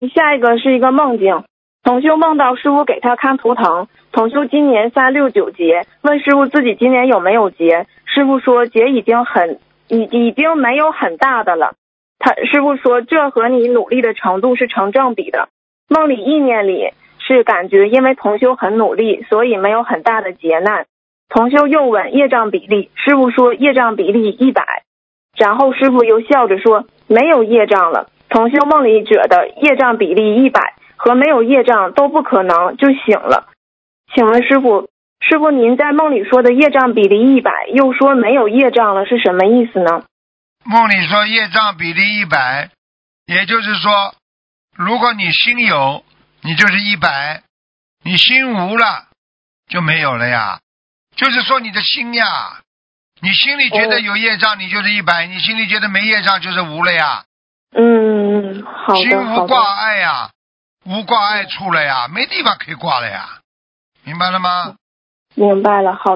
下一个是一个梦境，同修梦到师傅给他看图腾，同修今年369劫，问师傅自己今年有没有劫，师傅说劫已经没有很大的了。师傅说这和你努力的程度是成正比的。梦里意念里是感觉因为同修很努力，所以没有很大的劫难。同修又问业障比例，师傅说业障比例100，然后师傅又笑着说没有业障了。同修梦里者的业障比例100和没有业障都不可能，就醒了。请问师傅您在梦里说的业障比例100，又说没有业障了，是什么意思呢？ 梦里说业障比例100，也就是说，如果你心有，你就是100，你心无了就没有了呀。就是说你的心呀，你心里觉得有业障，你就是100；你心里觉得没业障，就是无了呀。 好的。 心无挂碍呀，无挂碍处了呀，没地方可以挂了呀，明白了吗？ 明白了，好的。